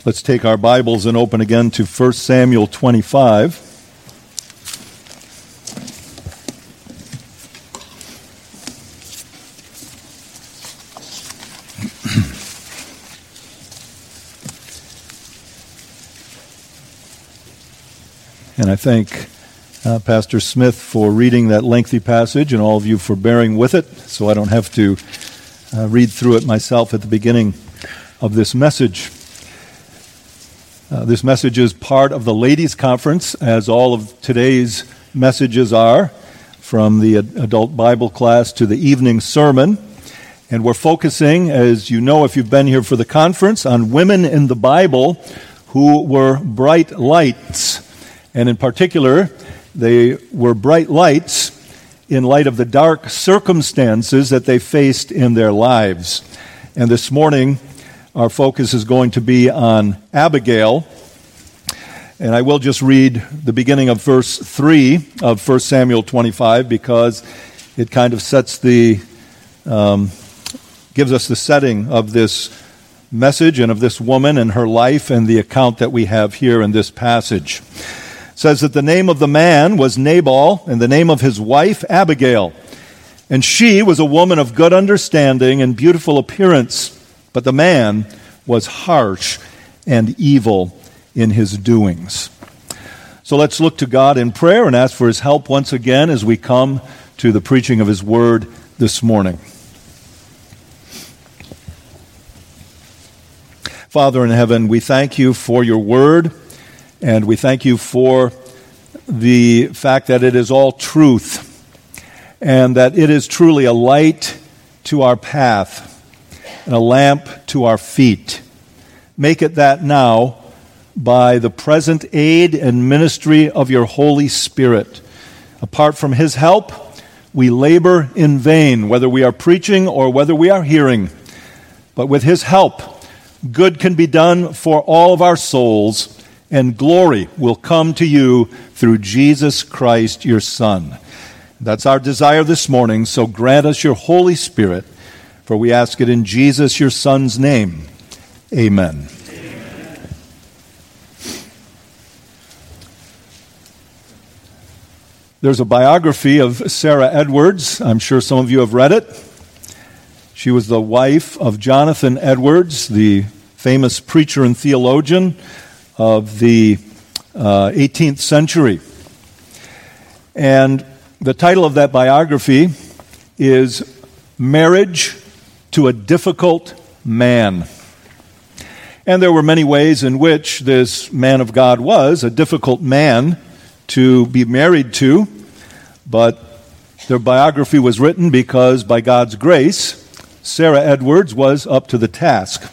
Let's take our Bibles and open again to 1 Samuel 25. And I thank Pastor Smith for reading that lengthy passage and all of you for bearing with it, so I don't have to read through it myself at the beginning of this message. This message is part of the Ladies' Conference, as all of today's messages are, from the adult Bible class to the evening sermon. And we're focusing, as you know if you've been here for the conference, on women in the Bible who were bright lights. And in particular, they were bright lights in light of the dark circumstances that they faced in their lives. And this morning, our focus is going to be on Abigail. And I will just read the beginning of verse 3 of 1 Samuel 25 because it kind of sets gives us the setting of this message and of this woman and her life and the account that we have here in this passage. It says that the name of the man was Nabal and the name of his wife Abigail. And she was a woman of good understanding and beautiful appearance. But the man was harsh and evil in his doings. So let's look to God in prayer and ask for his help once again as we come to the preaching of his word this morning. Father in heaven, we thank you for your word, and we thank you for the fact that it is all truth, and that it is truly a light to our path and a lamp to our feet. Make it that now by the present aid and ministry of your Holy Spirit. Apart from his help, we labor in vain, whether we are preaching or whether we are hearing. But with his help, good can be done for all of our souls, and glory will come to you through Jesus Christ, your Son. That's our desire this morning, so grant us your Holy Spirit, for we ask it in Jesus, your Son's name. Amen. There's a biography of Sarah Edwards. I'm sure some of you have read it. She was the wife of Jonathan Edwards, the famous preacher and theologian of the 18th century. And the title of that biography is Marriage to a Difficult Man. And there were many ways in which this man of God was a difficult man to be married to, but their biography was written because by God's grace, Sarah Edwards was up to the task.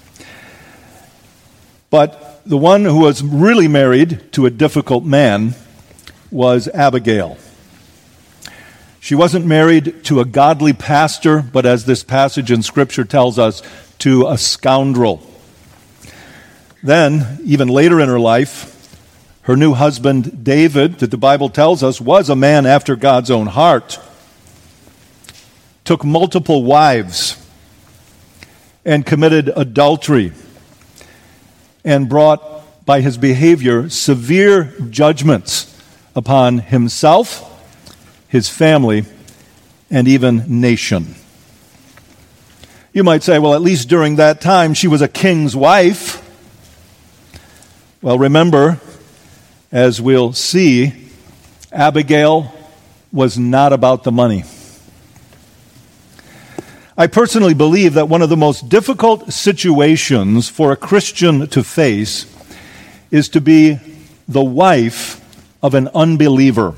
But the one who was really married to a difficult man was Abigail. She wasn't married to a godly pastor, but as this passage in Scripture tells us, to a scoundrel. Then, even later in her life, her new husband, David, that the Bible tells us was a man after God's own heart, took multiple wives and committed adultery and brought, by his behavior, severe judgments upon himself, his family, and even nation. You might say, well, at least during that time, she was a king's wife. Well, remember, as we'll see, Abigail was not about the money. I personally believe that one of the most difficult situations for a Christian to face is to be the wife of an unbeliever.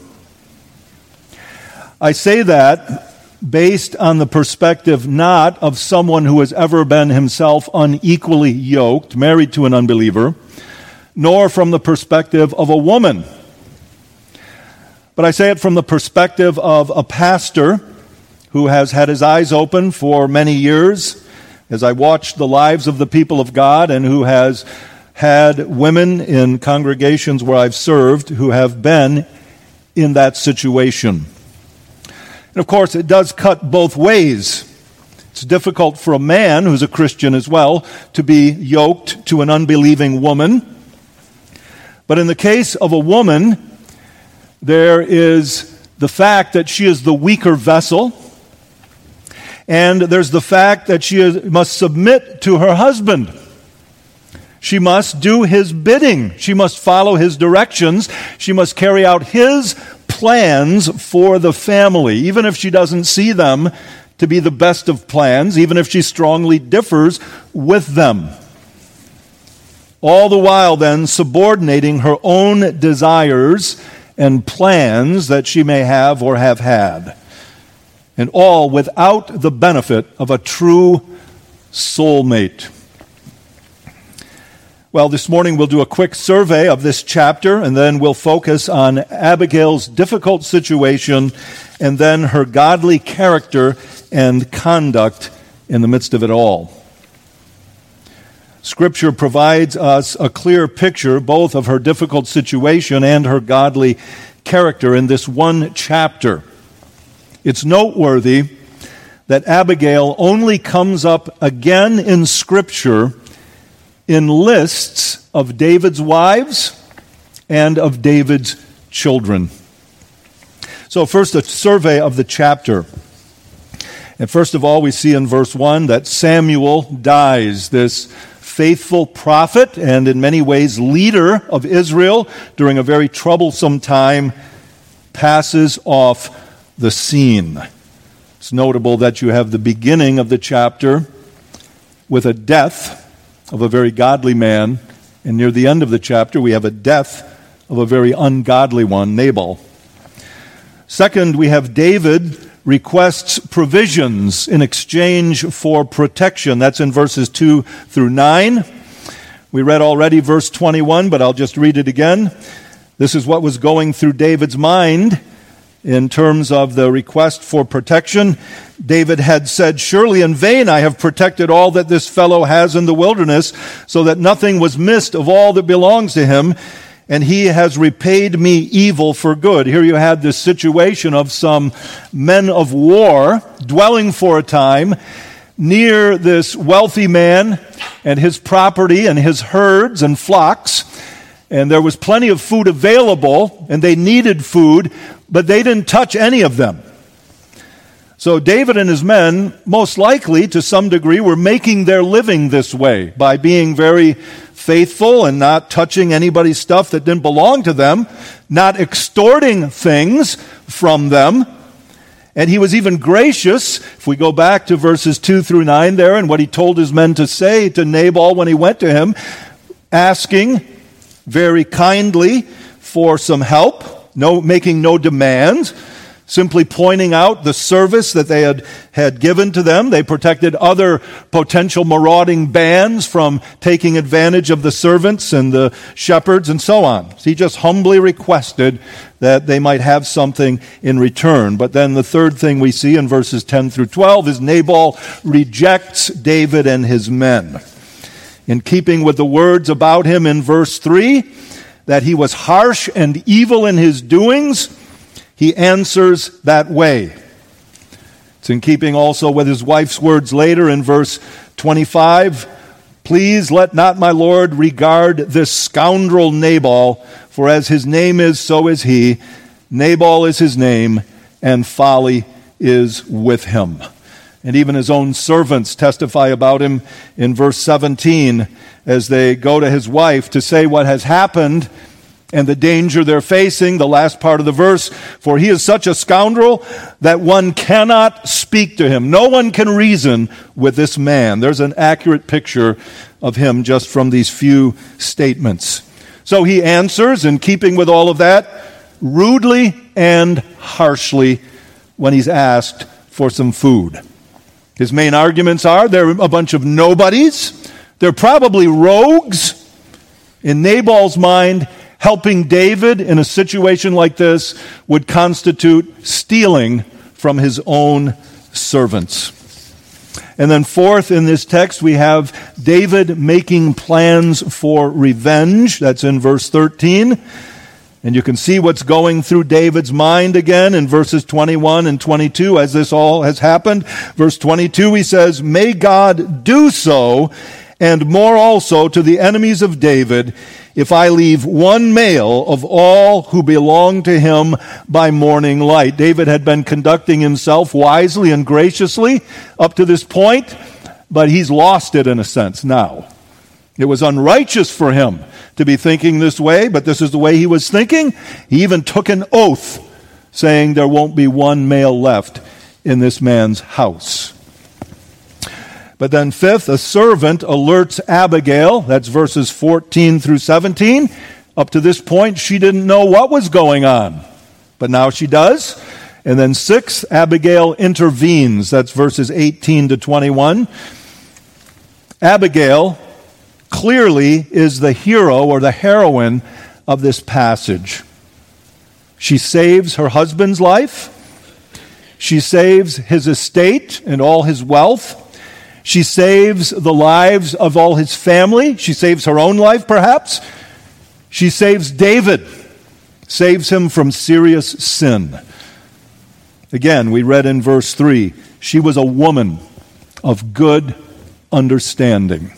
I say that based on the perspective not of someone who has ever been himself unequally yoked, married to an unbeliever, nor from the perspective of a woman. But I say it from the perspective of a pastor who has had his eyes open for many years as I watched the lives of the people of God, and who has had women in congregations where I've served who have been in that situation. And of course, it does cut both ways. It's difficult for a man who's a Christian as well to be yoked to an unbelieving woman. But in the case of a woman, there is the fact that she is the weaker vessel, and there's the fact that she must submit to her husband. She must do his bidding. She must follow his directions. She must carry out his plans for the family, even if she doesn't see them to be the best of plans, even if she strongly differs with them. All the while then subordinating her own desires and plans that she may have or have had. And all without the benefit of a true soulmate. Well, this morning we'll do a quick survey of this chapter, and then we'll focus on Abigail's difficult situation and then her godly character and conduct in the midst of it all. Scripture provides us a clear picture both of her difficult situation and her godly character in this one chapter. It's noteworthy that Abigail only comes up again in Scripture in lists of David's wives and of David's children. So first, a survey of the chapter. And first of all, we see in verse 1 that Samuel dies, this faithful prophet and in many ways leader of Israel during a very troublesome time, passes off the scene. It's notable that you have the beginning of the chapter with a death of a very godly man, and near the end of the chapter we have a death of a very ungodly one, Nabal. Second, we have David requests provisions in exchange for protection. That's in verses 2 through 9. We read already verse 21, but I'll just read it again. This is what was going through David's mind in terms of the request for protection. David had said, "Surely in vain I have protected all that this fellow has in the wilderness, so that nothing was missed of all that belongs to him, and he has repaid me evil for good." Here you had this situation of some men of war dwelling for a time near this wealthy man and his property and his herds and flocks. And there was plenty of food available, and they needed food, but they didn't touch any of them. So David and his men, most likely to some degree, were making their living this way by being very faithful and not touching anybody's stuff that didn't belong to them, not extorting things from them. And he was even gracious, if we go back to verses 2 through 9 there, and what he told his men to say to Nabal when he went to him, asking very kindly for some help, making no demands, simply pointing out the service that they had given to them. They protected other potential marauding bands from taking advantage of the servants and the shepherds and so on. So he just humbly requested that they might have something in return. But then the third thing we see in verses 10 through 12 is Nabal rejects David and his men. In keeping with the words about him in verse 3, that he was harsh and evil in his doings, he answers that way. It's in keeping also with his wife's words later in verse 25, "Please let not my Lord regard this scoundrel Nabal, for as his name is, so is he. Nabal is his name, and folly is with him." And even his own servants testify about him in verse 17 as they go to his wife to say what has happened and the danger they're facing, the last part of the verse, "For he is such a scoundrel that one cannot speak to him." No one can reason with this man. There's an accurate picture of him just from these few statements. So he answers, in keeping with all of that, rudely and harshly when he's asked for some food. His main arguments are they're a bunch of nobodies. They're probably rogues. In Nabal's mind, helping David in a situation like this would constitute stealing from his own servants. And then fourth, in this text, we have David making plans for revenge. That's in verse 13. And you can see what's going through David's mind again in verses 21 and 22 as this all has happened. Verse 22, he says, "May God do so, and more also to the enemies of David, if I leave one male of all who belong to him by morning light." David had been conducting himself wisely and graciously up to this point, but he's lost it in a sense now. It was unrighteous for him to be thinking this way, but this is the way he was thinking. He even took an oath saying there won't be one male left in this man's house. But then fifth, a servant alerts Abigail. That's verses 14 through 17. Up to this point, she didn't know what was going on, but now she does. And then sixth, Abigail intervenes. That's verses 18 to 21. Abigail clearly is the hero or the heroine of this passage. She saves her husband's life. She saves his estate and all his wealth. She saves the lives of all his family. She saves her own life, perhaps. She saves David, saves him from serious sin. Again, we read in verse 3, she was a woman of good understanding.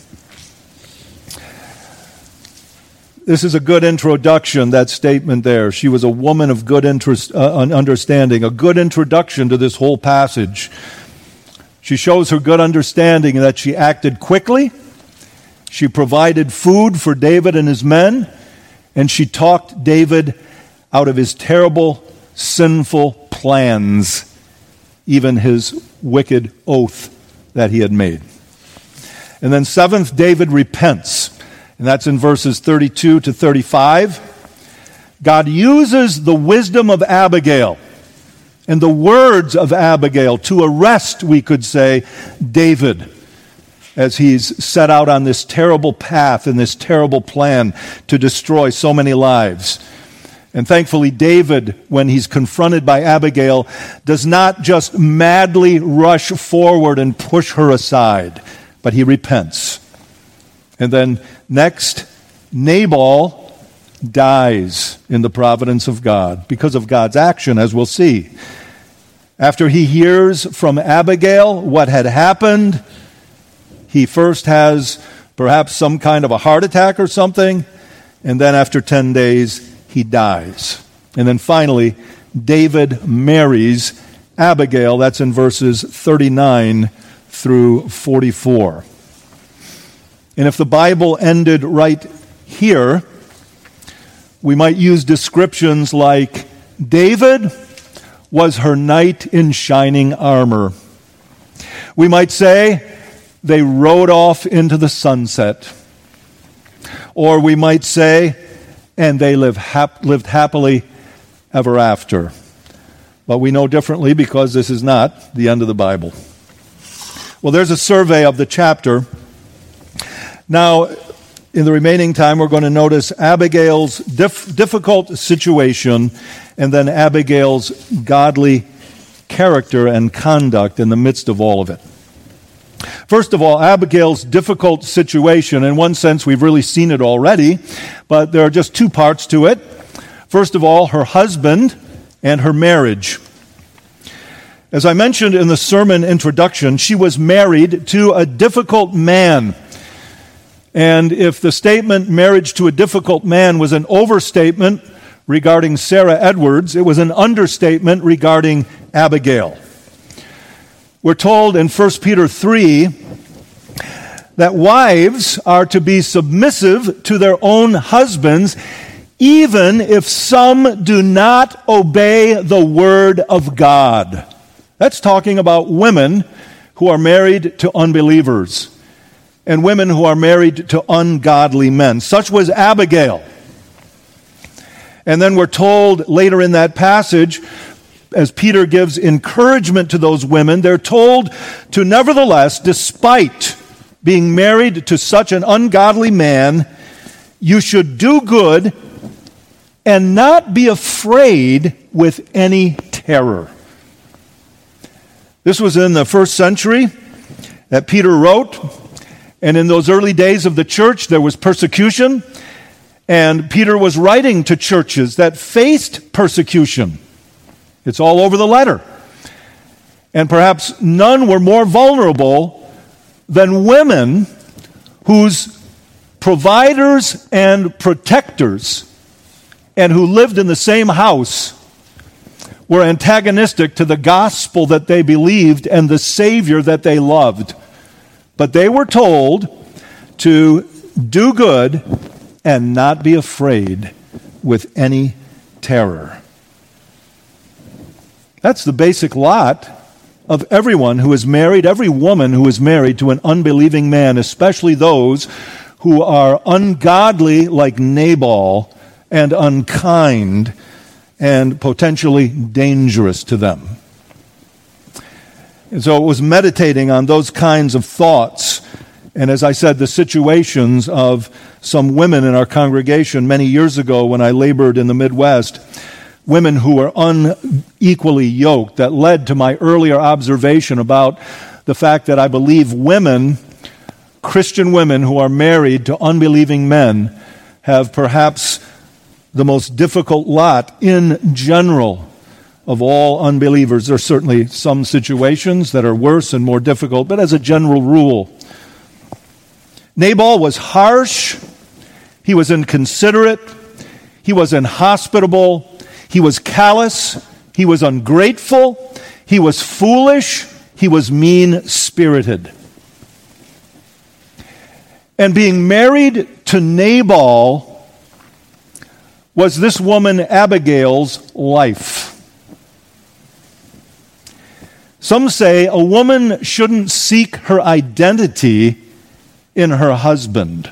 This is a good introduction, that statement there. She was a woman of good understanding, a good introduction to this whole passage. She shows her good understanding that she acted quickly, she provided food for David and his men, and she talked David out of his terrible, sinful plans, even his wicked oath that he had made. And then seventh, David repents. And that's in verses 32 to 35. God uses the wisdom of Abigail and the words of Abigail to arrest, we could say, David as he's set out on this terrible path and this terrible plan to destroy so many lives. And thankfully, David, when he's confronted by Abigail, does not just madly rush forward and push her aside, but he repents. And then next, Nabal dies in the providence of God because of God's action, as we'll see. After he hears from Abigail what had happened, he first has perhaps some kind of a heart attack or something, and then after 10 days, he dies. And then finally, David marries Abigail. That's in verses 39 through 44. And if the Bible ended right here, we might use descriptions like, David was her knight in shining armor. We might say, they rode off into the sunset. Or we might say, and they lived happily ever after. But we know differently because this is not the end of the Bible. Well, there's a survey of the chapter. Now, in the remaining time, we're going to notice Abigail's difficult situation and then Abigail's godly character and conduct in the midst of all of it. First of all, Abigail's difficult situation. In one sense, we've really seen it already, but there are just two parts to it. First of all, her husband and her marriage. As I mentioned in the sermon introduction, she was married to a difficult man. And if the statement marriage to a difficult man was an overstatement regarding Sarah Edwards, it was an understatement regarding Abigail. We're told in 1 Peter 3 that wives are to be submissive to their own husbands, even if some do not obey the word of God. That's talking about women who are married to unbelievers and women who are married to ungodly men. Such was Abigail. And then we're told later in that passage, as Peter gives encouragement to those women, they're told to nevertheless, despite being married to such an ungodly man, you should do good and not be afraid with any terror. This was in the first century that Peter wrote, and in those early days of the church, there was persecution, And Peter was writing to churches that faced persecution. It's all over the letter. And perhaps none were more vulnerable than women whose providers and protectors and who lived in the same house were antagonistic to the gospel that they believed and the Savior that they loved. But they were told to do good and not be afraid with any terror. That's the basic lot of everyone who is married, every woman who is married to an unbelieving man, especially those who are ungodly like Nabal and unkind and potentially dangerous to them. And so it was meditating on those kinds of thoughts, and as I said, the situations of some women in our congregation many years ago when I labored in the Midwest, women who were unequally yoked, that led to my earlier observation about the fact that I believe women, Christian women who are married to unbelieving men, have perhaps the most difficult lot in general of all unbelievers. There are certainly some situations that are worse and more difficult, but as a general rule, Nabal was harsh, he was inconsiderate, he was inhospitable, he was callous, he was ungrateful, he was foolish, he was mean-spirited. And being married to Nabal was this woman Abigail's life. Some say a woman shouldn't seek her identity in her husband.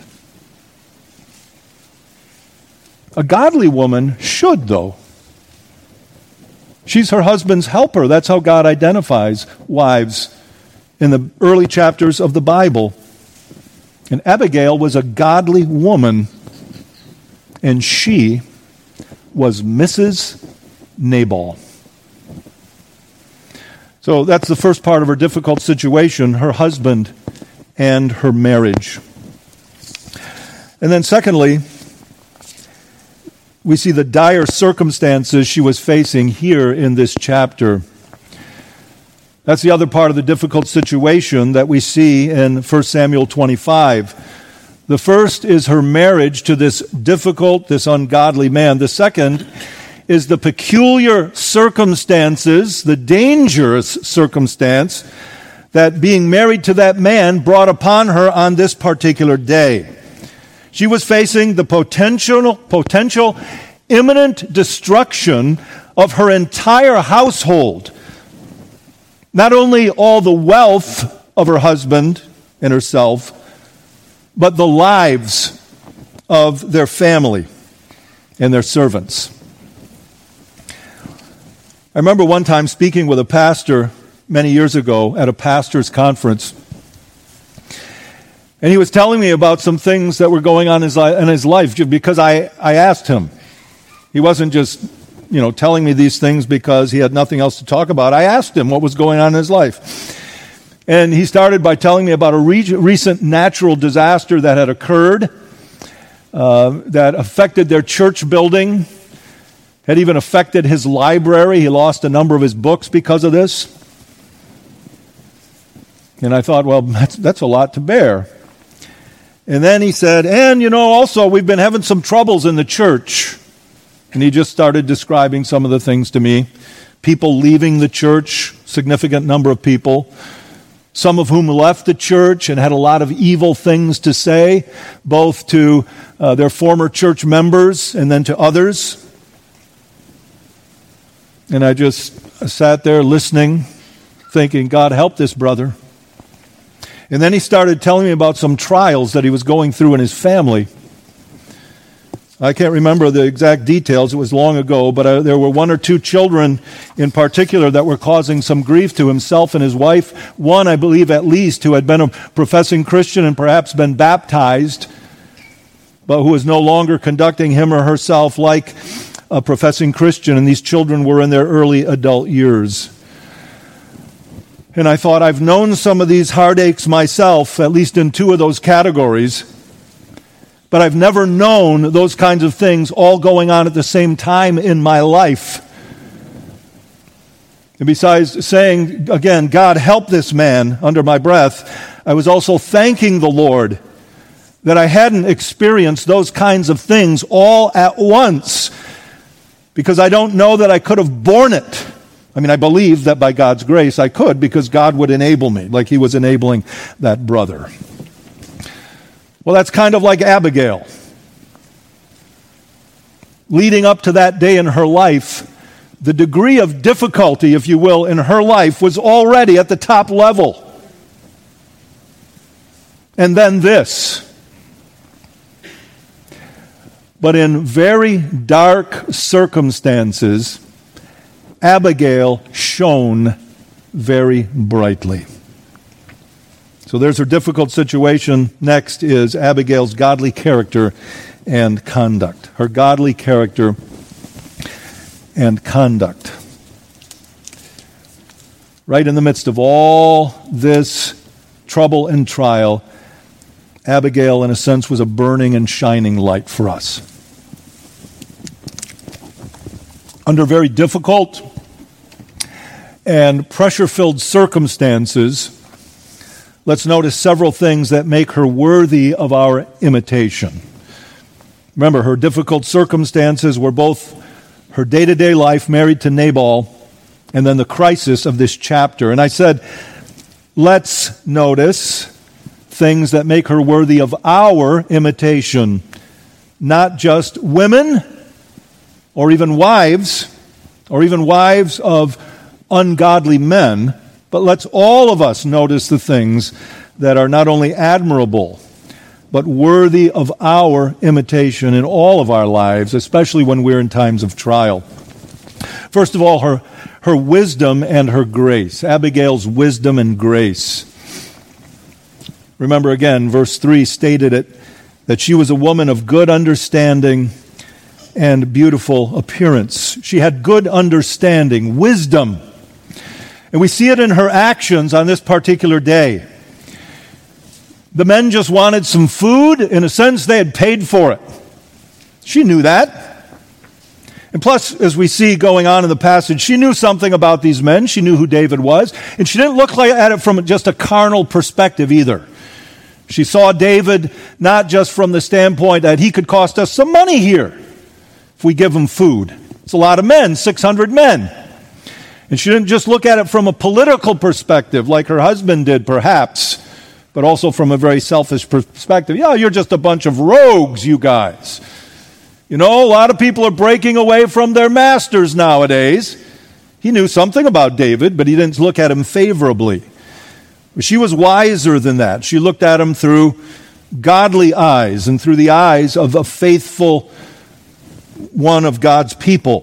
A godly woman should, though. She's her husband's helper. That's how God identifies wives in the early chapters of the Bible. And Abigail was a godly woman, and she was Mrs. Nabal. So that's the first part of her difficult situation, her husband and her marriage. And then secondly, we see the dire circumstances she was facing here in this chapter. That's the other part of the difficult situation that we see in 1 Samuel 25. The first is her marriage to this difficult, this ungodly man. The second is the peculiar circumstances, the dangerous circumstance that being married to that man brought upon her on this particular day. She was facing the potential imminent destruction of her entire household. Not only all the wealth of her husband and herself, but the lives of their family and their servants. I remember one time speaking with a pastor many years ago at a pastor's conference, and he was telling me about some things that were going on in his life because I asked him. He wasn't just, telling me these things because he had nothing else to talk about. I asked him what was going on in his life. And he started by telling me about a recent natural disaster that had occurred, that affected their church building, had even affected his library. He lost a number of his books because of this. And I thought, well, that's a lot to bear. And then he said, and also we've been having some troubles in the church. And he just started describing some of the things to me. People leaving the church, significant number of people, some of whom left the church and had a lot of evil things to say, both to their former church members and then to others. And I just sat there listening, thinking, God help this brother. And then he started telling me about some trials that he was going through in his family. I can't remember the exact details. It was long ago, but there were one or two children in particular that were causing some grief to himself and his wife. One, I believe at least, who had been a professing Christian and perhaps been baptized, but who was no longer conducting him or herself like a professing Christian, and these children were in their early adult years. And I thought, I've known some of these heartaches myself, at least in two of those categories. But I've never known those kinds of things all going on at the same time in my life. And besides saying, again, God, help this man under my breath, I was also thanking the Lord that I hadn't experienced those kinds of things all at once, because I don't know that I could have borne it. I mean, I believe that by God's grace I could, because God would enable me, like he was enabling that brother. Well, that's kind of like Abigail. Leading up to that day in her life, the degree of difficulty, if you will, in her life was already at the top level. And then this. But in very dark circumstances, Abigail shone very brightly. So there's her difficult situation. Next is Abigail's godly character and conduct. Her godly character and conduct. Right in the midst of all this trouble and trial, Abigail, in a sense, was a burning and shining light for us. Under very difficult and pressure-filled circumstances, let's notice several things that make her worthy of our imitation. Remember, her difficult circumstances were both her day-to-day life married to Nabal and then the crisis of this chapter. And I said, let's notice things that make her worthy of our imitation, not just women or even wives of ungodly men, but let's all of us notice the things that are not only admirable, but worthy of our imitation in all of our lives, especially when we're in times of trial. First of all, her wisdom and her grace. Abigail's wisdom and grace. Remember again, verse 3 stated it, that she was a woman of good understanding and beautiful appearance. She had good understanding, wisdom. And we see it in her actions on this particular day. The men just wanted some food. In a sense, they had paid for it. She knew that. And plus, as we see going on in the passage, she knew something about these men. She knew who David was. And she didn't look at it from just a carnal perspective either. She saw David not just from the standpoint that he could cost us some money here if we give him food. It's a lot of men, 600 men. And she didn't just look at it from a political perspective like her husband did perhaps, but also from a very selfish perspective. Yeah, you're just a bunch of rogues, you guys. You know, a lot of people are breaking away from their masters nowadays. He knew something about David, but he didn't look at him favorably. She was wiser than that. She looked at him through godly eyes and through the eyes of a faithful one of God's people.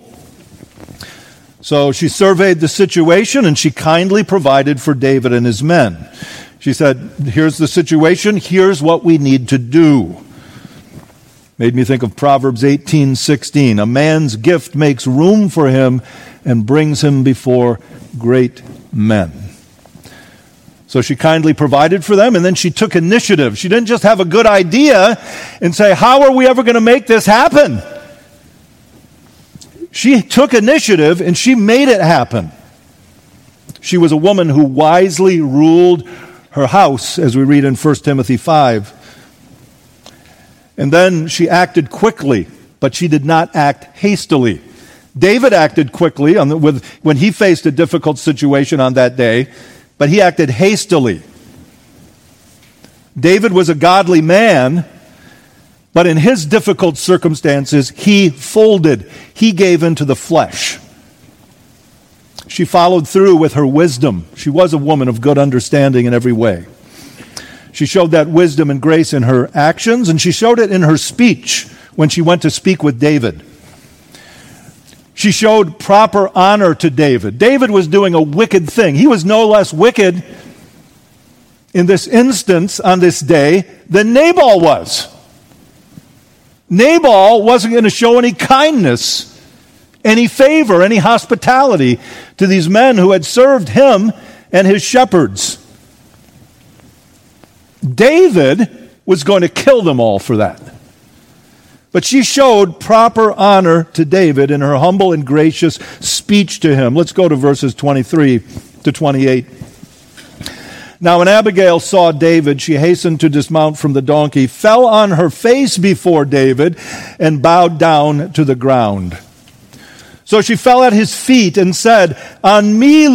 So she surveyed the situation and she kindly provided for David and his men. She said, here's the situation, here's what we need to do. Made me think of Proverbs 18:16. A man's gift makes room for him and brings him before great men. So she kindly provided for them, and then she took initiative. She didn't just have a good idea and say, how are we ever going to make this happen? She took initiative, and she made it happen. She was a woman who wisely ruled her house, as we read in 1 Timothy 5. And then she acted quickly, but she did not act hastily. David acted quickly when he faced a difficult situation on that day, but he acted hastily. David was a godly man, but in his difficult circumstances, he folded. He gave into the flesh. She followed through with her wisdom. She was a woman of good understanding in every way. She showed that wisdom and grace in her actions, and she showed it in her speech when she went to speak with David. She showed proper honor to David. David was doing a wicked thing. He was no less wicked in this instance on this day than Nabal was. Nabal wasn't going to show any kindness, any favor, any hospitality to these men who had served him and his shepherds. David was going to kill them all for that. But she showed proper honor to David in her humble and gracious speech to him. Let's go to verses 23 to 28. Now when Abigail saw David, she hastened to dismount from the donkey, fell on her face before David, and bowed down to the ground. So she fell at his feet and said, on me,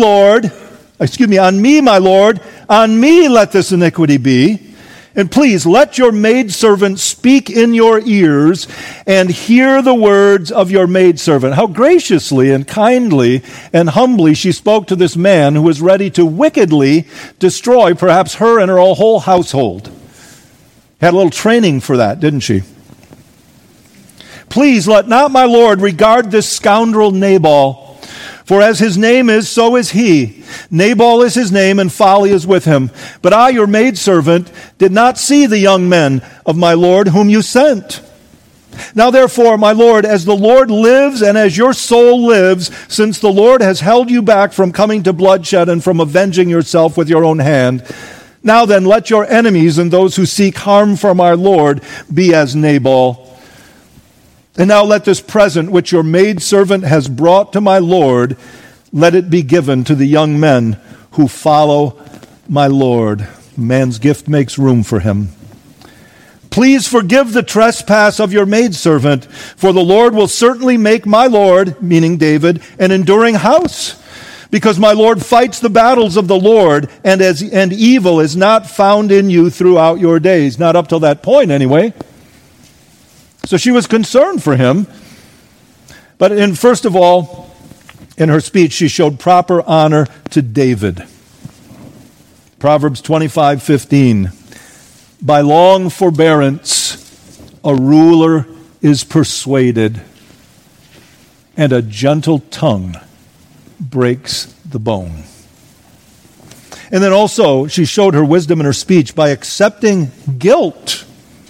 my Lord, on me let this iniquity be. And please, let your maidservant speak in your ears and hear the words of your maidservant. How graciously and kindly and humbly she spoke to this man who was ready to wickedly destroy perhaps her and her whole household. Had a little training for that, didn't she? Please let not my Lord regard this scoundrel Nabal. For as his name is, so is he. Nabal is his name, and folly is with him. But I, your maidservant, did not see the young men of my Lord whom you sent. Now therefore, my Lord, as the Lord lives and as your soul lives, since the Lord has held you back from coming to bloodshed and from avenging yourself with your own hand, now then let your enemies and those who seek harm from our Lord be as Nabal. And now let this present which your maidservant has brought to my Lord, let it be given to the young men who follow my Lord. Man's gift makes room for him. Please forgive the trespass of your maidservant, for the Lord will certainly make my Lord, meaning David, an enduring house. Because my Lord fights the battles of the Lord, and evil is not found in you throughout your days. Not up till that point, anyway. So she was concerned for him. But first of all, in her speech, she showed proper honor to David. Proverbs 25:15. By long forbearance, a ruler is persuaded, and a gentle tongue breaks the bone. And then also, she showed her wisdom in her speech by accepting guilt.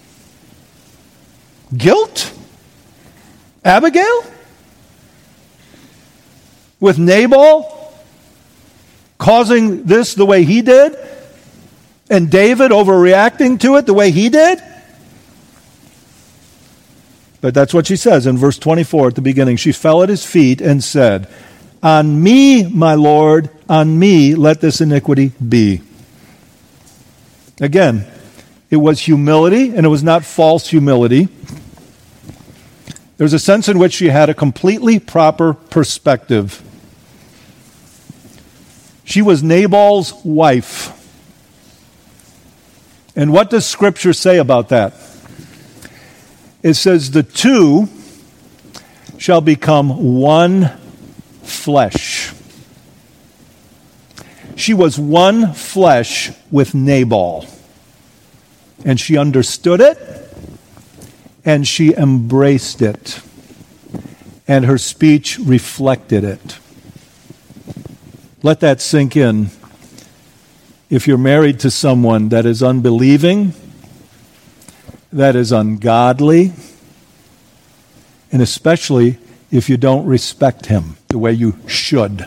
Guilt? Abigail? With Nabal causing this the way he did? And David overreacting to it the way he did? But that's what she says in verse 24 at the beginning. She fell at his feet and said, on me, my Lord, on me let this iniquity be. Again, it was humility, and it was not false humility. There's a sense in which she had a completely proper perspective. She was Nabal's wife. And what does Scripture say about that? It says, the two shall become one flesh. She was one flesh with Nabal. And she understood it. And she embraced it. And her speech reflected it. Let that sink in. If you're married to someone that is unbelieving, that is ungodly, and especially if you don't respect him the way you should.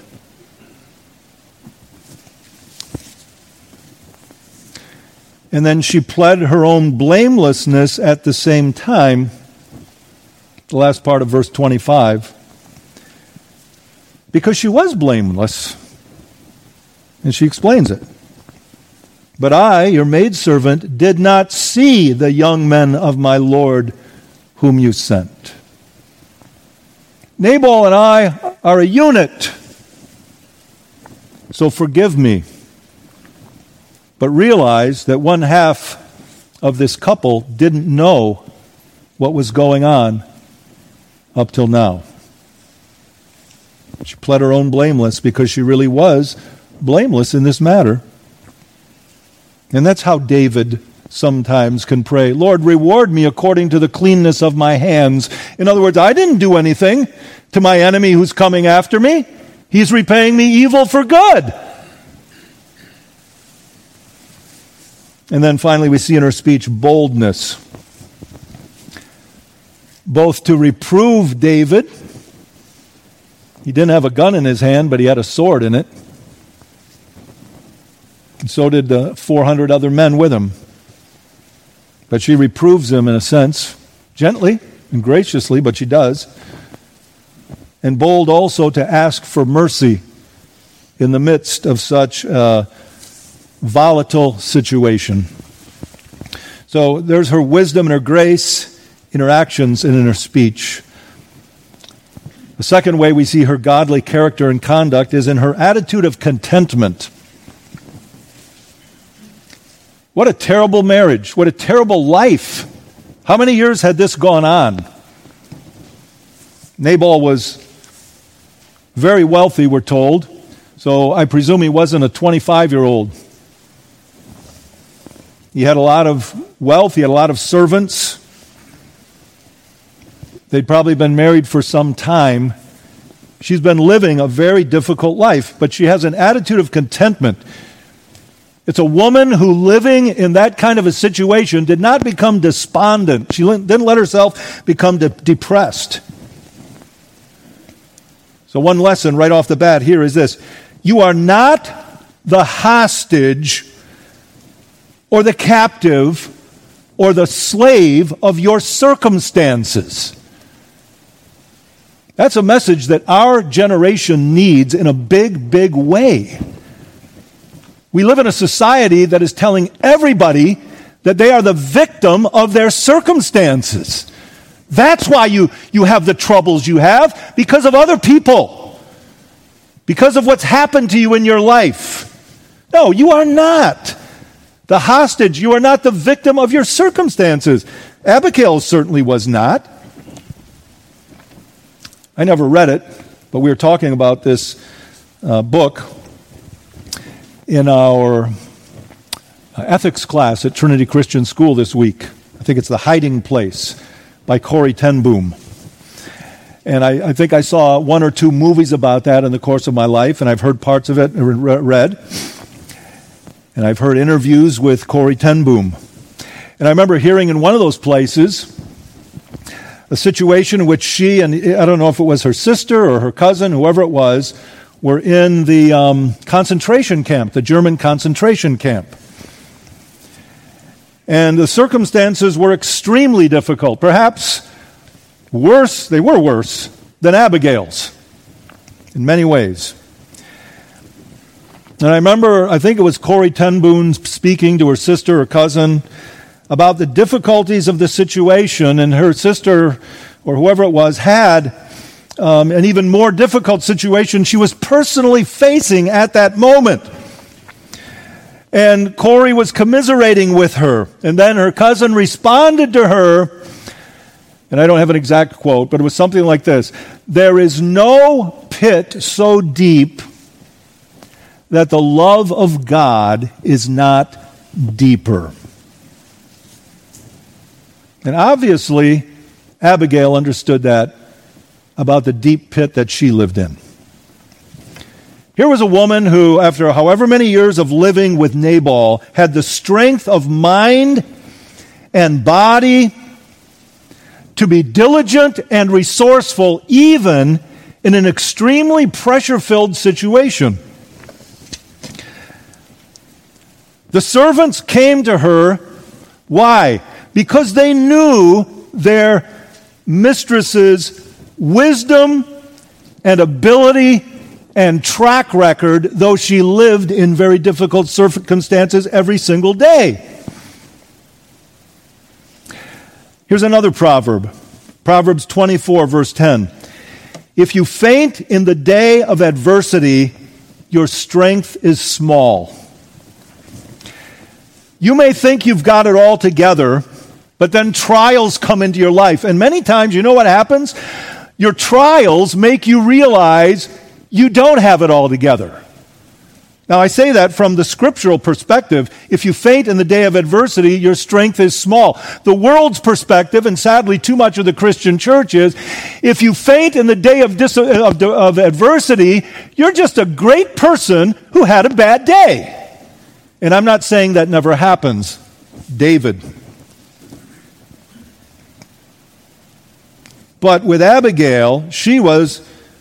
And then she pled her own blamelessness at the same time. The last part of verse 25. Because she was blameless. And she explains it. But I, your maidservant, did not see the young men of my Lord whom you sent. Nabal and I are a unit. So forgive me. But realize that one half of this couple didn't know what was going on up till now. She pled her own blameless because she really was blameless in this matter. And that's how David sometimes can pray, Lord, reward me according to the cleanness of my hands. In other words, I didn't do anything to my enemy who's coming after me. He's repaying me evil for good. And then finally we see in her speech boldness. Both to reprove David. He didn't have a gun in his hand, but he had a sword in it. And so did the 400 other men with him. But she reproves him in a sense, gently, and graciously, but she does. And bold also to ask for mercy in the midst of such a volatile situation. So there's her wisdom and her grace in her actions and in her speech. The second way we see her godly character and conduct is in her attitude of contentment. What a terrible marriage. What a terrible life. How many years had this gone on? Nabal was very wealthy, we're told. So I presume he wasn't a 25-year-old. He had a lot of wealth. He had a lot of servants. They'd probably been married for some time. She's been living a very difficult life, but she has an attitude of contentment. It's a woman who, living in that kind of a situation, did not become despondent. She didn't let herself become depressed. So one lesson right off the bat here is this: you are not the hostage or the captive or the slave of your circumstances. That's a message that our generation needs in a big, big way. We live in a society that is telling everybody that they are the victim of their circumstances. That's why you have the troubles you have, because of other people, because of what's happened to you in your life. No, you are not the hostage. You are not the victim of your circumstances. Abigail certainly was not. I never read it, but we were talking about this book in our ethics class at Trinity Christian School this week. I think it's The Hiding Place by Corrie ten Boom. And I think I saw one or two movies about that in the course of my life, and I've heard parts of it read. And I've heard interviews with Corrie ten Boom. And I remember hearing in one of those places a situation in which she, and I don't know if it was her sister or her cousin, whoever it was, were in the concentration camp, the German concentration camp. And the circumstances were extremely difficult, perhaps worse, they were worse than Abigail's in many ways. And I remember, I think it was Corrie ten Boom speaking to her sister or cousin about the difficulties of the situation, and her sister, or whoever it was, had an even more difficult situation she was personally facing at that moment. And Corrie was commiserating with her, and then her cousin responded to her, and I don't have an exact quote, but it was something like this: "There is no pit so deep that the love of God is not deeper." And obviously, Abigail understood that about the deep pit that she lived in. Here was a woman who, after however many years of living with Nabal, had the strength of mind and body to be diligent and resourceful even in an extremely pressure-filled situation. The servants came to her. Why? Because they knew their mistress's wisdom and ability and track record, though she lived in very difficult circumstances every single day. Here's another proverb. Proverbs 24, verse 10. "If you faint in the day of adversity, your strength is small." You may think you've got it all together, but then trials come into your life. And many times, you know what happens? Your trials make you realize you don't have it all together. Now, I say that from the scriptural perspective. If you faint in the day of adversity, your strength is small. The world's perspective, and sadly too much of the Christian church, is if you faint in the day of adversity, you're just a great person who had a bad day. And I'm not saying that never happens. David. But with Abigail, she was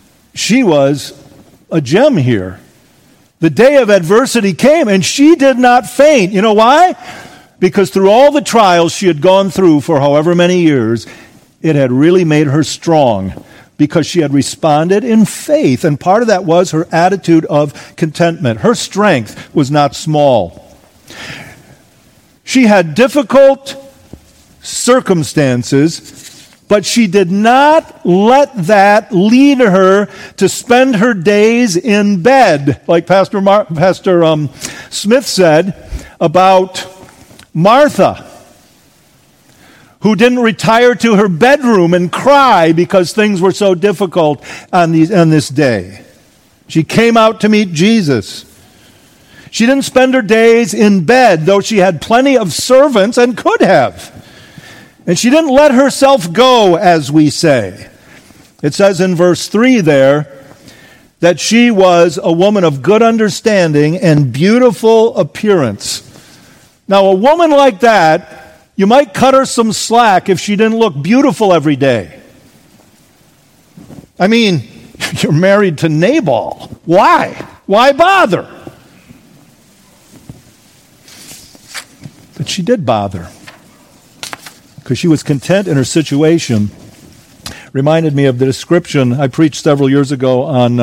a gem here. The day of adversity came, and she did not faint. You know why? Because through all the trials she had gone through for however many years, it had really made her strong because she had responded in faith. And part of that was her attitude of contentment. Her strength was not small. She had difficult circumstances, but she did not let that lead her to spend her days in bed, like Pastor Smith said about Martha, who didn't retire to her bedroom and cry because things were so difficult on this day. She came out to meet Jesus. She didn't spend her days in bed, though she had plenty of servants and could have. And she didn't let herself go, as we say. It says in verse 3 there that she was a woman of good understanding and beautiful appearance. Now, a woman like that, you might cut her some slack if she didn't look beautiful every day. I mean, you're married to Nabal. Why? Why bother? But she did bother, because she was content in her situation. Reminded me of the description I preached several years ago on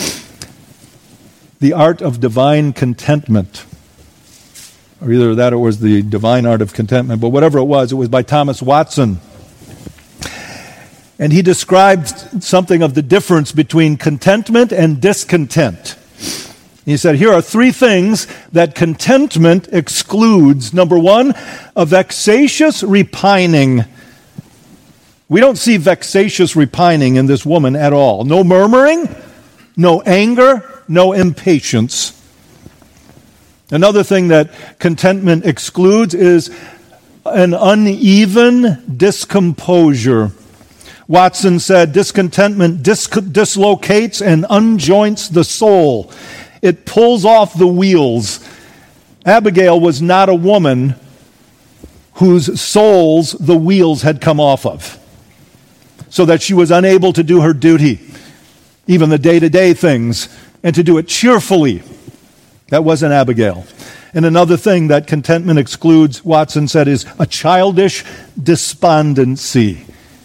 the art of divine contentment. Or either that or it was the divine art of contentment. But whatever it was by Thomas Watson. And he described something of the difference between contentment and discontent. He said, here are three things that contentment excludes. Number one, a vexatious repining. We don't see vexatious repining in this woman at all. No murmuring, no anger, no impatience. Another thing that contentment excludes is an uneven discomposure. Watson said, discontentment dislocates and unjoints the soul. It pulls off the wheels. Abigail was not a woman whose souls the wheels had come off of, so that she was unable to do her duty, even the day-to-day things, and to do it cheerfully. That wasn't Abigail. And another thing that contentment excludes, Watson said, is a childish despondency.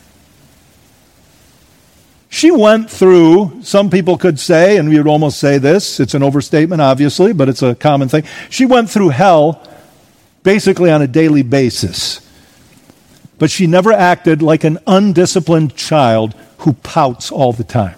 She went through, some people could say, and we would almost say this, it's an overstatement obviously, but it's a common thing. She went through hell basically on a daily basis. But she never acted like an undisciplined child who pouts all the time.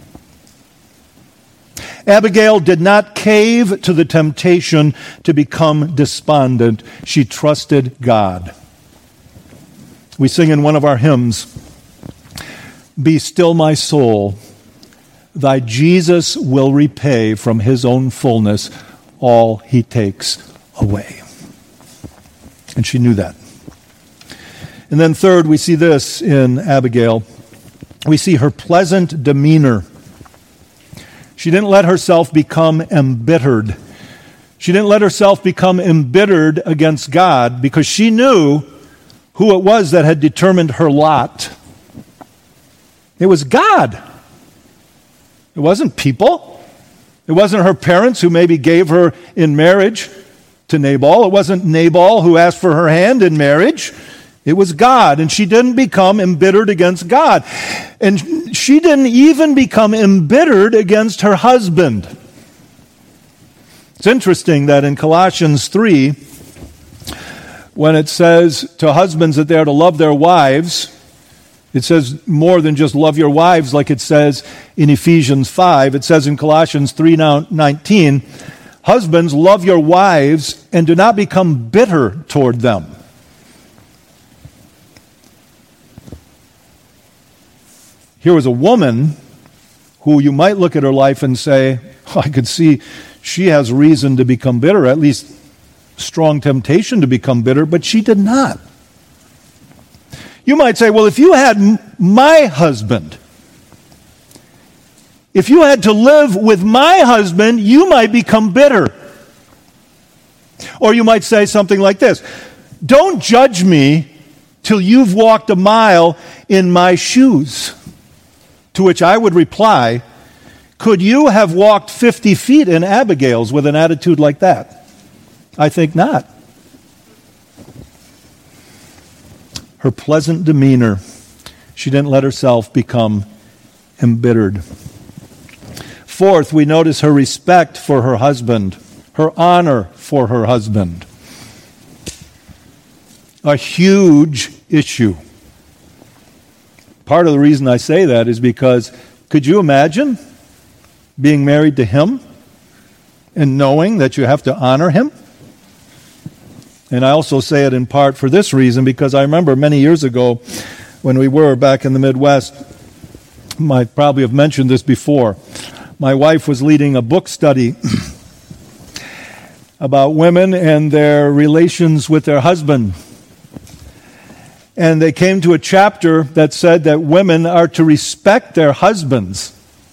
Abigail did not cave to the temptation to become despondent. She trusted God. We sing in one of our hymns, "Be still my soul, thy Jesus will repay from his own fullness all he takes away." And she knew that. And then third, we see this in Abigail. We see her pleasant demeanor. She didn't let herself become embittered. She didn't let herself become embittered against God because she knew who it was that had determined her lot. It was God. It wasn't people. It wasn't her parents who maybe gave her in marriage to Nabal. It wasn't Nabal who asked for her hand in marriage. It was God, and she didn't become embittered against God. And she didn't even become embittered against her husband. It's interesting that in Colossians 3, when it says to husbands that they are to love their wives, it says more than just love your wives like it says in Ephesians 5. It says in Colossians 3:19, husbands, love your wives and do not become bitter toward them. Here was a woman who you might look at her life and say, oh, I could see she has reason to become bitter, at least strong temptation to become bitter, but she did not. You might say, well, if you had my husband, if you had to live with my husband, you might become bitter. Or you might say something like this, don't judge me till you've walked a mile in my shoes. To which I would reply, could you have walked 50 feet in Abigail's with an attitude like that? I think not. Her pleasant demeanor. She didn't let herself become embittered. Fourth, we notice her respect for her husband, her honor for her husband. A huge issue. Part of the reason I say that is because, could you imagine being married to him and knowing that you have to honor him? And I also say it in part for this reason, because I remember many years ago when we were back in the Midwest, I probably have mentioned this before, my wife was leading a book study about women and their relations with their husband. And they came to a chapter that said that women are to respect their husbands.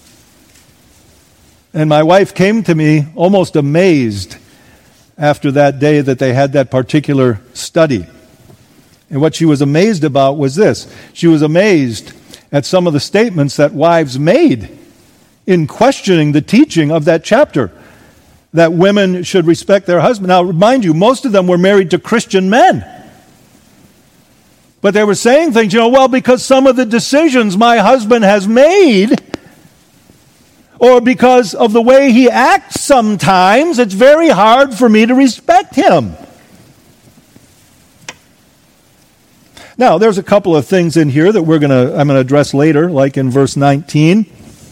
And my wife came to me almost amazed after that day that they had that particular study. And what she was amazed about was this. She was amazed at some of the statements that wives made in questioning the teaching of that chapter, that women should respect their husband. Now, mind you, most of them were married to Christian men. But they were saying things, well, because some of the decisions my husband has made, or because of the way he acts sometimes, it's very hard for me to respect him. Now, there's a couple of things in here that I'm going to address later, like in verse 19,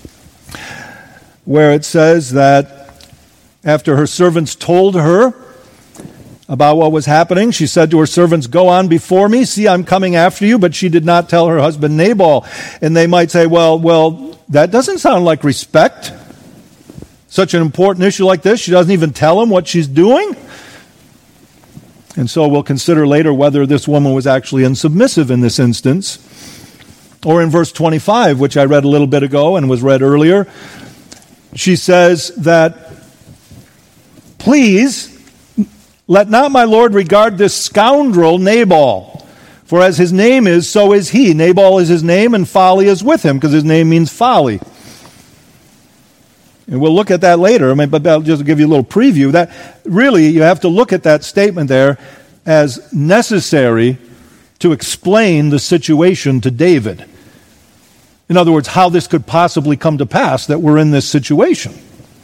where it says that after her servants told her about what was happening, she said to her servants, "Go on before me. See, I'm coming after you." But she did not tell her husband Nabal. And they might say, well, that doesn't sound like respect. Such an important issue like this, she doesn't even tell him what she's doing. And so we'll consider later whether this woman was actually unsubmissive in this instance. Or in verse 25, which I read a little bit ago and was read earlier, she says that, "Please, let not my Lord regard this scoundrel Nabal, for as his name is, so is he." Nabal is his name, and folly is with him, because his name means folly. And we'll look at that later, but I'll just give you a little preview. That really, you have to look at that statement there as necessary to explain the situation to David. In other words, how this could possibly come to pass that we're in this situation.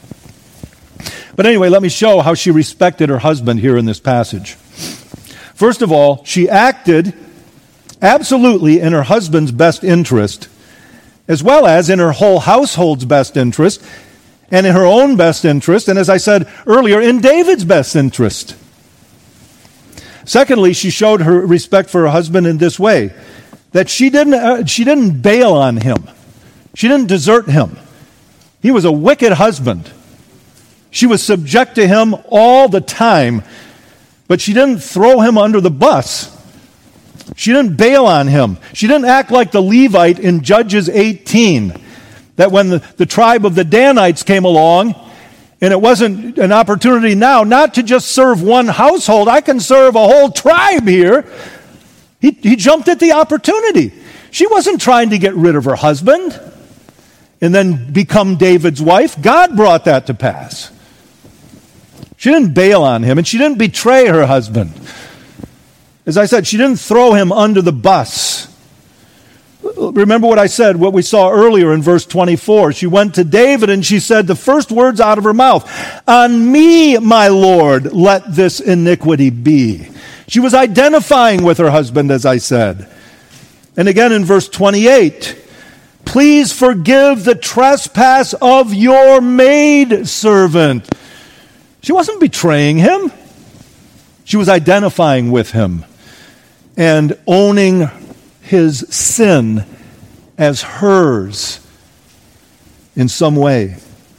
But anyway, let me show how she respected her husband here in this passage. First of all, she acted absolutely in her husband's best interest, as well as in her whole household's best interest, and in her own best interest, and as I said earlier, in David's best interest. Secondly, she showed her respect for her husband in this way, that she didn't bail on him. She didn't desert him. He was a wicked husband. She was subject to him all the time, but she didn't throw him under the bus. She didn't bail on him. She didn't act like the Levite in Judges 18, that when the tribe of the Danites came along, and it wasn't an opportunity now not to just serve one household, I can serve a whole tribe here. He jumped at the opportunity. She wasn't trying to get rid of her husband and then become David's wife. God brought that to pass. She didn't bail on him, and she didn't betray her husband. As I said, she didn't throw him under the bus. Remember what I said, what we saw earlier in verse 24. She went to David and she said the first words out of her mouth, "On me, my Lord, let this iniquity be." She was identifying with her husband, as I said. And again in verse 28, "Please forgive the trespass of your maidservant." She wasn't betraying him. She was identifying with him and owning his sin as hers in some way.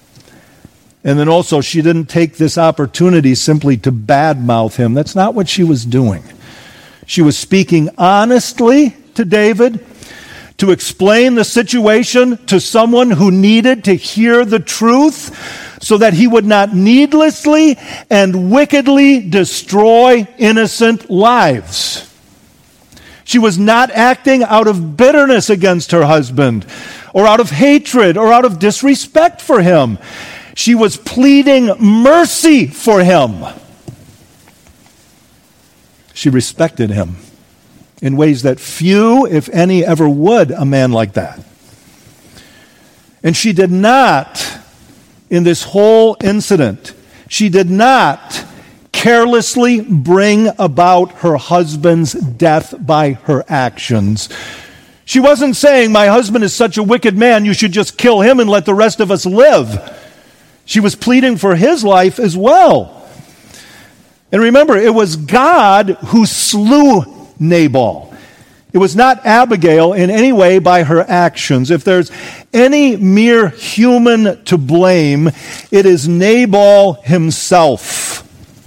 And then also, she didn't take this opportunity simply to badmouth him. That's not what she was doing. She was speaking honestly to David to explain the situation to someone who needed to hear the truth so that he would not needlessly and wickedly destroy innocent lives. She was not acting out of bitterness against her husband, or out of hatred, or out of disrespect for him. She was pleading mercy for him. She respected him. in ways that few, if any, ever would a man like that. And she did not, in this whole incident, she did not carelessly bring about her husband's death by her actions. She wasn't saying, my husband is such a wicked man, you should just kill him and let the rest of us live. She was pleading for his life as well. And remember, it was God who slew Nabal. It was not Abigail in any way by her actions. If there's any mere human to blame, it is Nabal himself.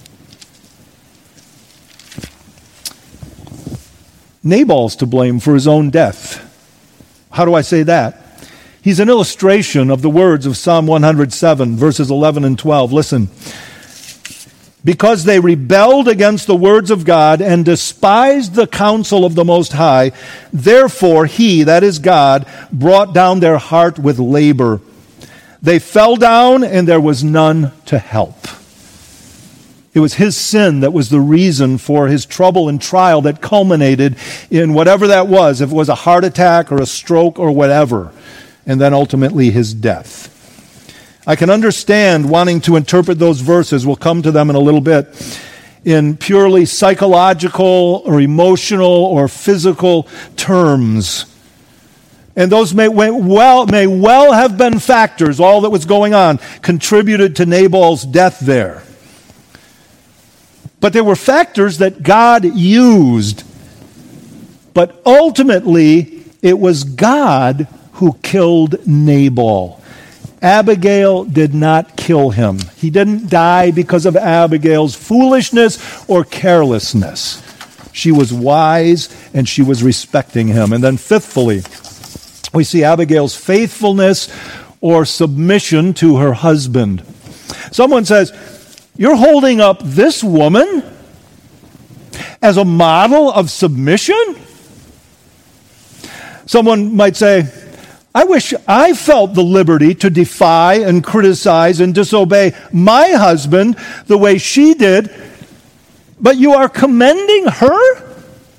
Nabal's to blame for his own death. How do I say that? He's an illustration of the words of Psalm 107, verses 11 and 12. Listen. Because they rebelled against the words of God and despised the counsel of the Most High, therefore he, that is God, brought down their heart with labor. They fell down and there was none to help. It was his sin that was the reason for his trouble and trial that culminated in whatever that was, if it was a heart attack or a stroke or whatever, and then ultimately his death. I can understand wanting to interpret those verses, we'll come to them in a little bit, in purely psychological or emotional or physical terms. And those may well have been factors, all that was going on, contributed to Nabal's death there. But there were factors that God used. But ultimately, it was God who killed Nabal. Abigail did not kill him. He didn't die because of Abigail's foolishness or carelessness. She was wise and she was respecting him. And then fifthly, we see Abigail's faithfulness or submission to her husband. Someone says, you're holding up this woman as a model of submission? Someone might say, I wish I felt the liberty to defy and criticize and disobey my husband the way she did, but you are commending her?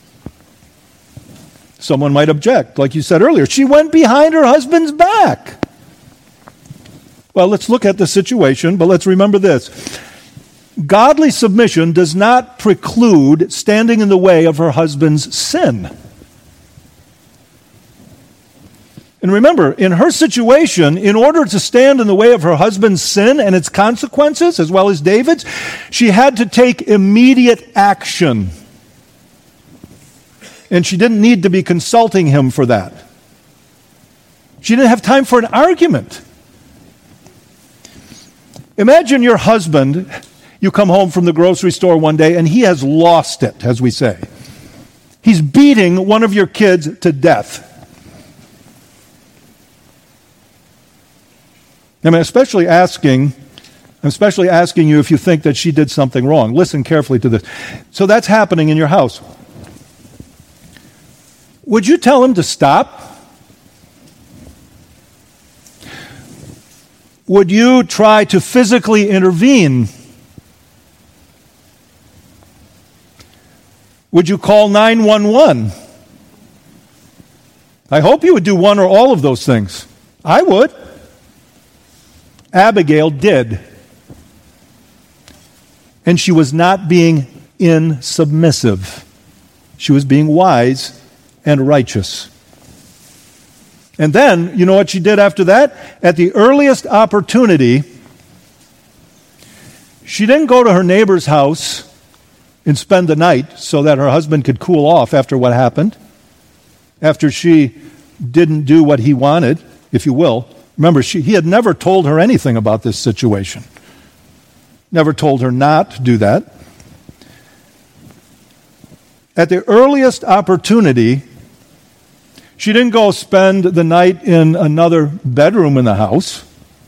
Someone might object, like you said earlier. She went behind her husband's back. Well, let's look at the situation, but let's remember this. Godly submission does not preclude standing in the way of her husband's sin. And remember, in her situation, in order to stand in the way of her husband's sin and its consequences, as well as David's, she had to take immediate action. And she didn't need to be consulting him for that. She didn't have time for an argument. Imagine your husband, you come home from the grocery store one day and he has lost it, as we say. He's beating one of your kids to death. I'm especially asking you if you think that she did something wrong. Listen carefully to this. So that's happening in your house. Would you tell him to stop? Would you try to physically intervene? Would you call 911? I hope you would do one or all of those things. I would. Abigail did. And she was not being insubmissive. She was being wise and righteous. And then, you know what she did after that? At the earliest opportunity, she didn't go to her neighbor's house and spend the night so that her husband could cool off after what happened, after she didn't do what he wanted, if you will. Remember, he had never told her anything about this situation. Never told her not to do that. At the earliest opportunity, she didn't go spend the night in another bedroom in the house.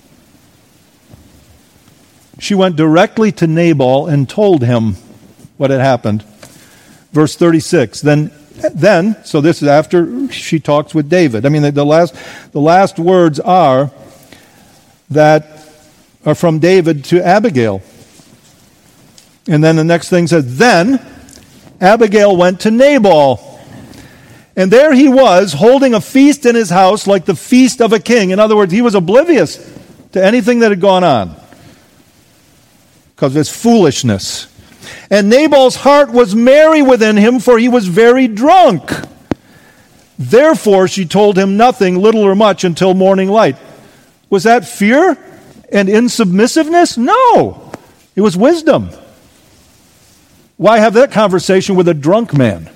She went directly to Nabal and told him what had happened. Verse 36, Then, so this is after she talks with David. I mean, the last words are from David to Abigail. And then the next thing says, Then Abigail went to Nabal And there he was, holding a feast in his house like the feast of a king. In other words, he was oblivious to anything that had gone on because of his foolishness. And Nabal's heart was merry within him, for he was very drunk. Therefore she told him nothing, little or much, until morning light. Was that fear and insubmissiveness? No. It was wisdom. Why have that conversation with a drunk man?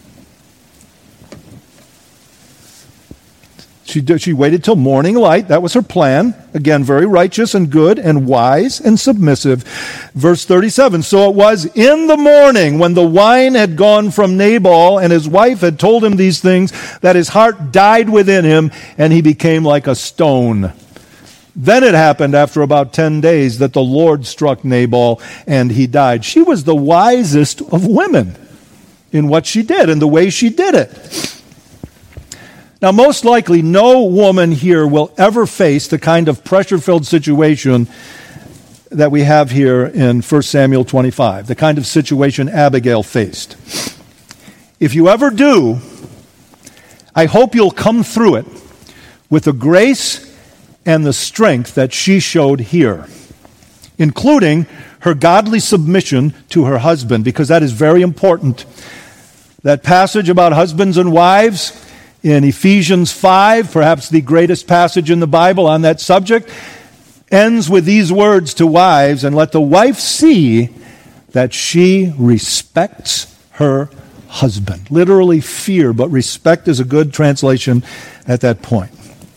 She waited till morning light. That was her plan. Again, very righteous and good and wise and submissive. Verse 37, so it was in the morning when the wine had gone from Nabal and his wife had told him these things that his heart died within him and he became like a stone. Then it happened after about 10 days that the Lord struck Nabal and he died. She was the wisest of women in what she did and the way she did it. Now, most likely, no woman here will ever face the kind of pressure-filled situation that we have here in 1 Samuel 25, the kind of situation Abigail faced. If you ever do, I hope you'll come through it with the grace and the strength that she showed here, including her godly submission to her husband, because that is very important. That passage about husbands and wives in Ephesians 5, perhaps the greatest passage in the Bible on that subject, ends with these words to wives, and let the wife see that she respects her husband. Literally fear, but respect is a good translation at that point.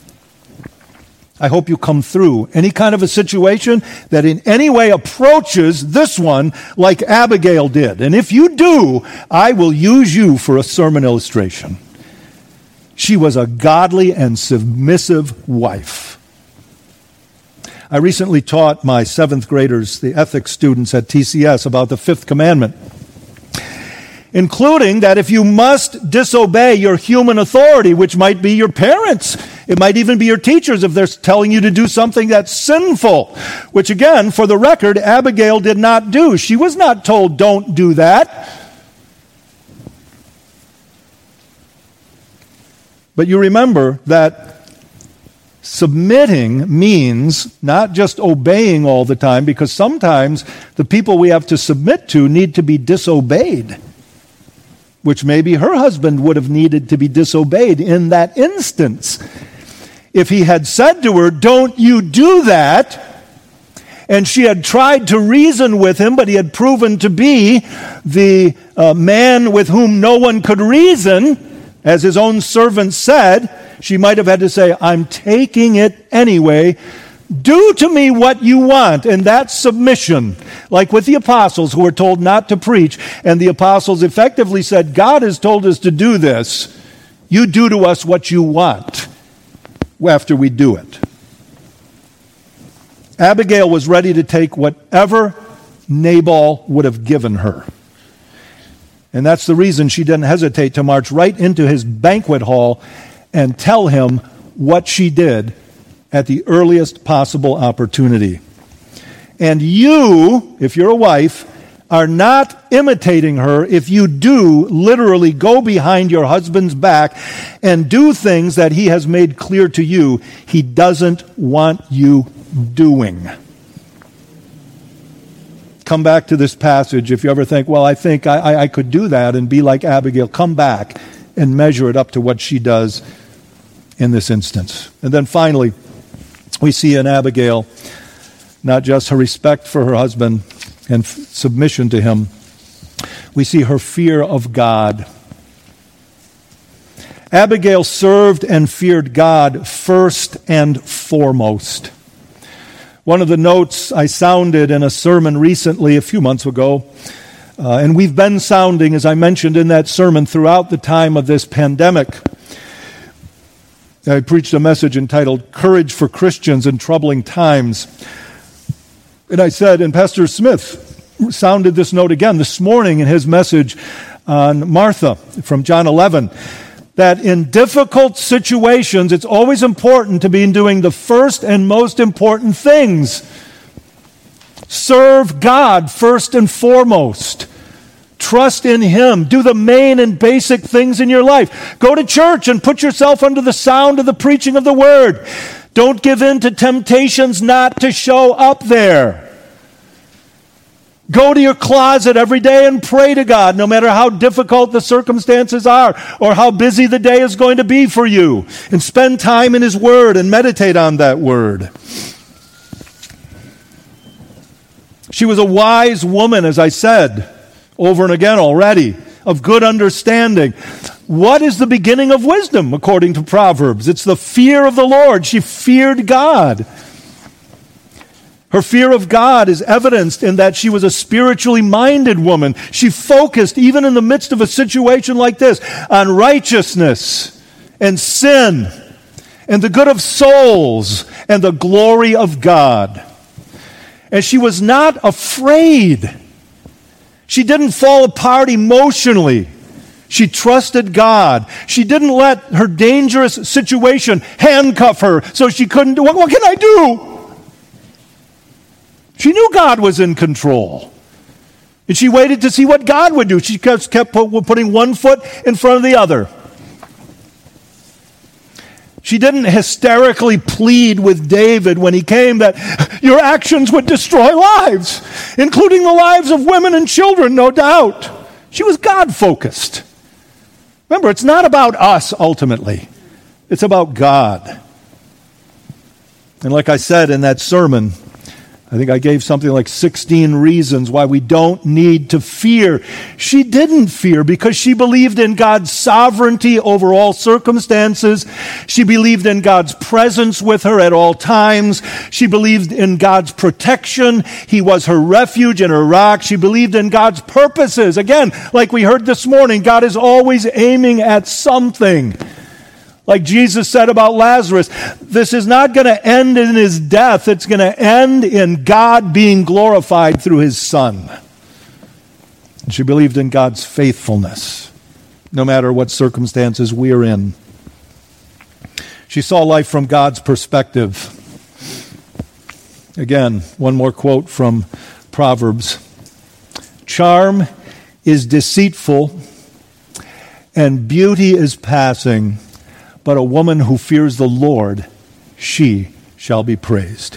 I hope you come through any kind of a situation that in any way approaches this one like Abigail did. And if you do, I will use you for a sermon illustration. She was a godly and submissive wife. I recently taught my 7th graders, the ethics students at TCS, about the 5th commandment, including that if you must disobey your human authority, which might be your parents, it might even be your teachers if they're telling you to do something that's sinful, which again, for the record, Abigail did not do. She was not told, don't do that. But you remember that submitting means not just obeying all the time, because sometimes the people we have to submit to need to be disobeyed, which maybe her husband would have needed to be disobeyed in that instance. If he had said to her, don't you do that, and she had tried to reason with him, but he had proven to be the man with whom no one could reason, as his own servant said, she might have had to say, I'm taking it anyway. Do to me what you want. And that's submission. Like with the apostles who were told not to preach. And the apostles effectively said, God has told us to do this. You do to us what you want after we do it. Abigail was ready to take whatever Nabal would have given her. And that's the reason she didn't hesitate to march right into his banquet hall and tell him what she did at the earliest possible opportunity. And you, if you're a wife, are not imitating her if you do literally go behind your husband's back and do things that he has made clear to you he doesn't want you doing. Come back to this passage if you ever think, well, I think I could do that and be like Abigail. Come back and measure it up to what she does in this instance. And then finally, we see in Abigail not just her respect for her husband and submission to him, we see her fear of God. Abigail served and feared God first and foremost. One of the notes I sounded in a sermon recently, a few months ago, and we've been sounding, as I mentioned in that sermon, throughout the time of this pandemic. I preached a message entitled, Courage for Christians in Troubling Times. And I said, and Pastor Smith sounded this note again this morning in his message on Martha from John 11, that in difficult situations, it's always important to be doing the first and most important things. Serve God first and foremost. Trust in Him. Do the main and basic things in your life. Go to church and put yourself under the sound of the preaching of the Word. Don't give in to temptations not to show up there. Go to your closet every day and pray to God, no matter how difficult the circumstances are or how busy the day is going to be for you. And spend time in His Word and meditate on that Word. She was a wise woman, as I said over and again already, of good understanding. What is the beginning of wisdom, according to Proverbs? It's the fear of the Lord. She feared God. Her fear of God is evidenced in that she was a spiritually minded woman. She focused, even in the midst of a situation like this, on righteousness and sin and the good of souls and the glory of God. And she was not afraid. She didn't fall apart emotionally. She trusted God. She didn't let her dangerous situation handcuff her so she couldn't do, what can I do? She knew God was in control. And she waited to see what God would do. She kept putting one foot in front of the other. She didn't hysterically plead with David when he came that your actions would destroy lives, including the lives of women and children, no doubt. She was God-focused. Remember, it's not about us ultimately. It's about God. And like I said in that sermon, I think I gave something like 16 reasons why we don't need to fear. She didn't fear because she believed in God's sovereignty over all circumstances. She believed in God's presence with her at all times. She believed in God's protection. He was her refuge and her rock. She believed in God's purposes. Again, like we heard this morning, God is always aiming at something. Like Jesus said about Lazarus, this is not going to end in his death. It's going to end in God being glorified through His Son. And she believed in God's faithfulness, no matter what circumstances we are in. She saw life from God's perspective. Again, one more quote from Proverbs. Charm is deceitful, and beauty is passing. But a woman who fears the Lord, she shall be praised.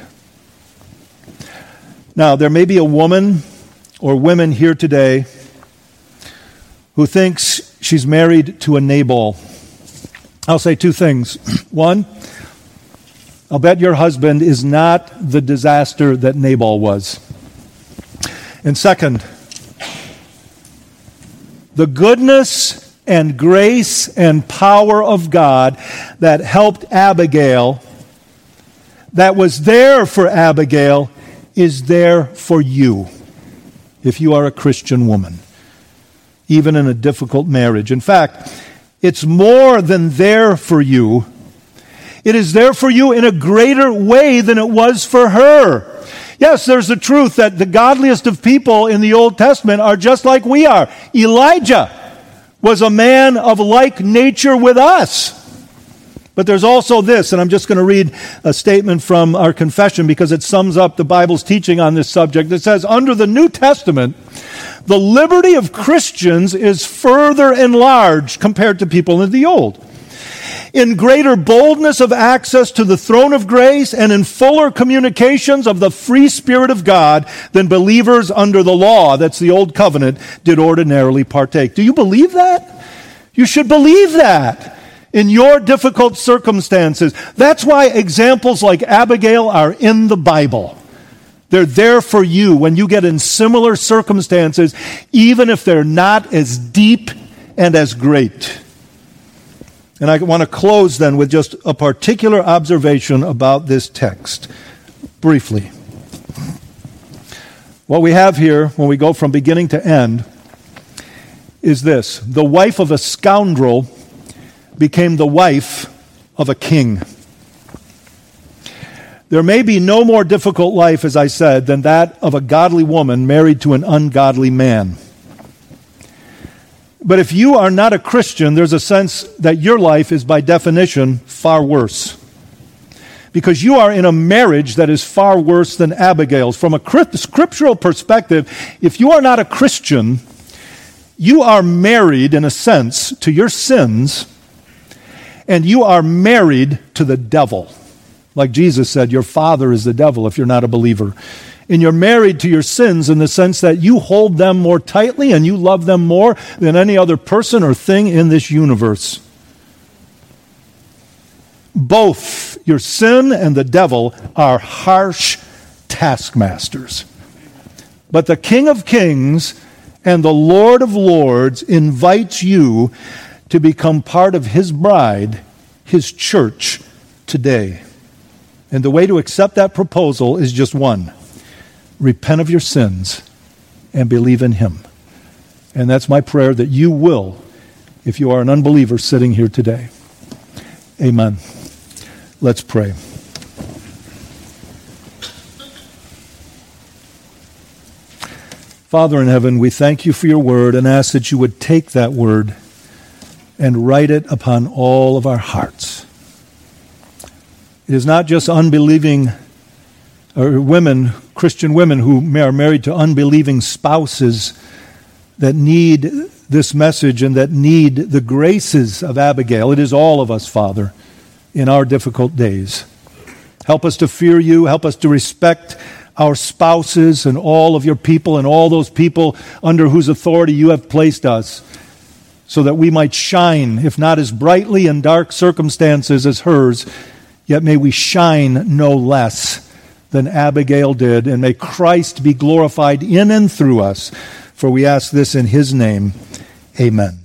Now, there may be a woman or women here today who thinks she's married to a Nabal. I'll say two things. One, I'll bet your husband is not the disaster that Nabal was. And second, the goodness and grace and power of God that helped Abigail, that was there for Abigail, is there for you if you are a Christian woman, even in a difficult marriage. In fact, it's more than there for you. It is there for you in a greater way than it was for her. Yes, there's the truth that the godliest of people in the Old Testament are just like we are. Elijah was a man of like nature with us. But there's also this, and I'm just going to read a statement from our confession because it sums up the Bible's teaching on this subject. It says, under the New Testament, the liberty of Christians is further enlarged compared to people in the Old. In greater boldness of access to the throne of grace and in fuller communications of the free Spirit of God than believers under the law, that's the Old Covenant, did ordinarily partake. Do you believe that? You should believe that in your difficult circumstances. That's why examples like Abigail are in the Bible. They're there for you when you get in similar circumstances, even if they're not as deep and as great. And I want to close then with just a particular observation about this text, briefly. What we have here, when we go from beginning to end, is this. The wife of a scoundrel became the wife of a king. There may be no more difficult life, as I said, than that of a godly woman married to an ungodly man. But if you are not a Christian, there's a sense that your life is by definition far worse. Because you are in a marriage that is far worse than Abigail's. From a scriptural perspective, if you are not a Christian, You are married, in a sense, to your sins, and you are married to the devil. Like Jesus said, your father is the devil if you're not a believer. And you're married to your sins in the sense that you hold them more tightly and you love them more than any other person or thing in this universe. Both your sin and the devil are harsh taskmasters. But the King of Kings and the Lord of Lords invites you to become part of his bride, his church, today. And the way to accept that proposal is just one. Repent of your sins and believe in him. And that's my prayer that you will, if you are an unbeliever sitting here today. Amen. Let's pray. Father in heaven, we thank you for your word and ask that you would take that word and write it upon all of our hearts. It is not just unbelieving or women, Christian women who are married to unbelieving spouses that need this message and that need the graces of Abigail. It is all of us, Father, in our difficult days. Help us to fear you. Help us to respect our spouses and all of your people and all those people under whose authority you have placed us, so that we might shine, if not as brightly in dark circumstances as hers, yet may we shine no less than Abigail did, and may Christ be glorified in and through us. For we ask this in his name. Amen.